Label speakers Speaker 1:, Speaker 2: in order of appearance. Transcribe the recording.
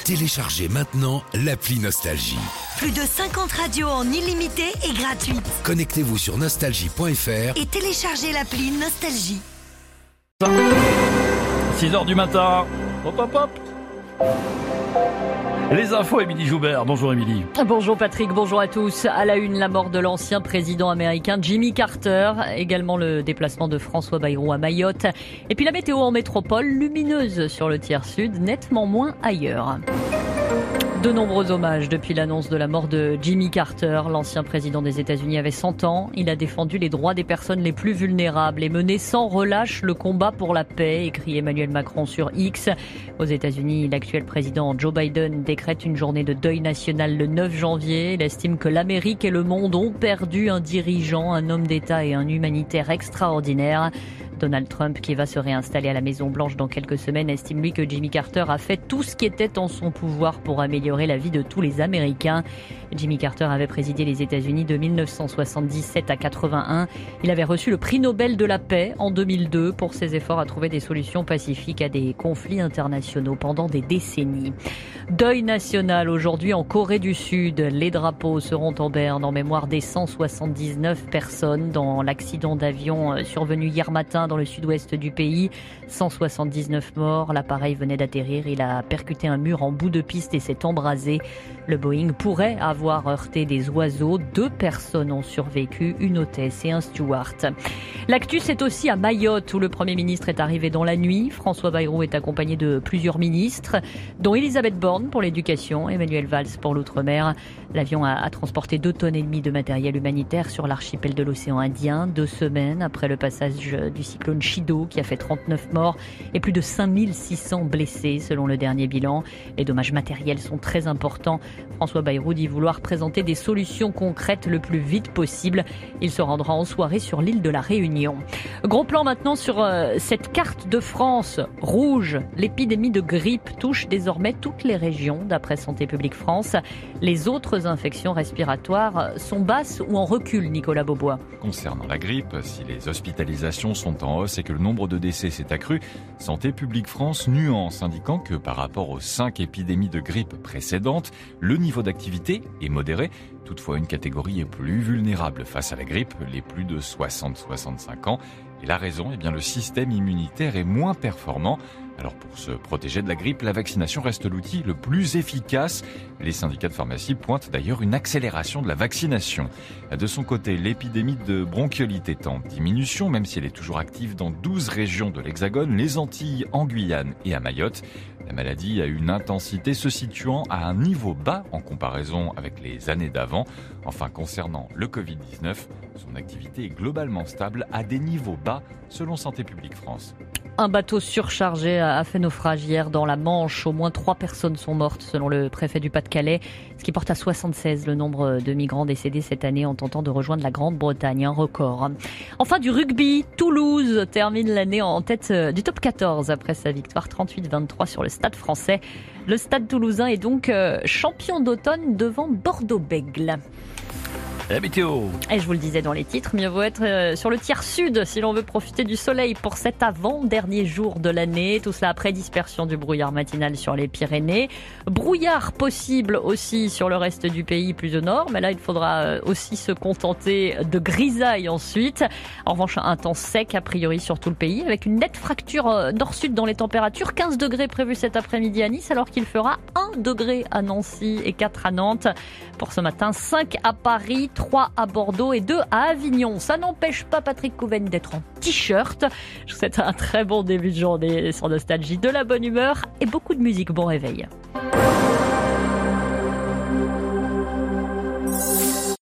Speaker 1: Téléchargez maintenant l'appli Nostalgie.
Speaker 2: Plus de 50 radios en illimité et gratuite.
Speaker 1: Connectez-vous sur nostalgie.fr
Speaker 2: et téléchargez l'appli Nostalgie.
Speaker 3: 6h du matin. Hop hop hop. Les infos, Émilie Joubert. Bonjour Émilie.
Speaker 4: Bonjour Patrick, bonjour à tous. À la une, la mort de l'ancien président américain Jimmy Carter. Également le déplacement de François Bayrou à Mayotte. Et puis la météo en métropole, lumineuse sur le tiers sud, nettement moins ailleurs. De nombreux hommages depuis l'annonce de la mort de Jimmy Carter. L'ancien président des États-Unis avait 100 ans. Il a défendu les droits des personnes les plus vulnérables et mené sans relâche le combat pour la paix, écrit Emmanuel Macron sur X. Aux États-Unis, l'actuel président Joe Biden décrète une journée de deuil national le 9 janvier. Il estime que l'Amérique et le monde ont perdu un dirigeant, un homme d'État et un humanitaire extraordinaire. Donald Trump, qui va se réinstaller à la Maison-Blanche dans quelques semaines, estime lui que Jimmy Carter a fait tout ce qui était en son pouvoir pour améliorer la vie de tous les Américains. Jimmy Carter avait présidé les États-Unis de 1977 à 81. Il avait reçu le prix Nobel de la paix en 2002 pour ses efforts à trouver des solutions pacifiques à des conflits internationaux pendant des décennies. Deuil national aujourd'hui en Corée du Sud. Les drapeaux seront en berne en mémoire des 179 personnes dans l'accident d'avion survenu hier matin dans le sud-ouest du pays. 179 morts. L'appareil venait d'atterrir. Il a percuté un mur en bout de piste et s'est embrasé. Le Boeing pourrait avoir heurté des oiseaux. 2 personnes ont survécu, une hôtesse et un steward. L'actu, c'est aussi à Mayotte où le Premier ministre est arrivé dans la nuit. François Bayrou est accompagné de plusieurs ministres, dont Elisabeth Borne pour l'éducation, Emmanuel Valls pour l'outre-mer. L'avion a transporté 2,5 tonnes de matériel humanitaire sur l'archipel de l'océan Indien, 2 semaines après le passage du cyclone Chido qui a fait 39 morts et plus de 5600 blessés selon le dernier bilan. Les dommages matériels sont très importants. François Bayrou dit vouloir présenter des solutions concrètes le plus vite possible. Il se rendra en soirée sur l'île de la Réunion. Gros plan maintenant sur cette carte de France rouge. L'épidémie de grippe touche désormais toutes les régions d'après Santé publique France. Les autres infections respiratoires sont basses ou en recul, Nicolas Beaubois.
Speaker 5: Concernant la grippe, si les hospitalisations sont en hausse et que le nombre de décès s'est accru, Santé publique France nuance, indiquant que par rapport aux 5 épidémies de grippe précédentes, le niveau d'activité est modéré. Toutefois, une catégorie est plus vulnérable face à la grippe, les plus de 60-65 ans. Et la raison, le système immunitaire est moins performant. Alors pour se protéger de la grippe, la vaccination reste l'outil le plus efficace. Les syndicats de pharmacie pointent d'ailleurs une accélération de la vaccination. De son côté, l'épidémie de bronchiolite est en diminution, même si elle est toujours active dans 12 régions de l'Hexagone, les Antilles, en Guyane et à Mayotte. La maladie a une intensité se situant à un niveau bas en comparaison avec les années d'avant. Enfin, concernant le Covid-19, son activité est globalement stable à des niveaux bas selon Santé publique France.
Speaker 4: Un bateau surchargé a fait naufrage hier dans la Manche. Au moins 3 personnes sont mortes selon le préfet du Pas-de-Calais, ce qui porte à 76 le nombre de migrants décédés cette année en tentant de rejoindre la Grande-Bretagne, un record. Enfin du rugby, Toulouse termine l'année en tête du top 14 après sa victoire 38-23 sur le Stade français. Le Stade toulousain est donc champion d'automne devant Bordeaux-Bègles.
Speaker 3: La météo.
Speaker 4: Et je vous le disais dans les titres, mieux vaut être sur le tiers sud si l'on veut profiter du soleil pour cet avant-dernier jour de l'année. Tout cela après dispersion du brouillard matinal sur les Pyrénées. Brouillard possible aussi sur le reste du pays plus au nord, mais là il faudra aussi se contenter de grisailles ensuite. En revanche, un temps sec a priori sur tout le pays avec une nette fracture nord-sud dans les températures. 15 degrés prévus cet après-midi à Nice alors qu'il fera 1 degré à Nancy et 4 à Nantes. Pour ce matin, 5 à Paris, 3 à Bordeaux et 2 à Avignon. Ça n'empêche pas Patrick Couven d'être en t-shirt. Je vous souhaite un très bon début de journée sur Nostalgie, de la bonne humeur et beaucoup de musique. Bon réveil.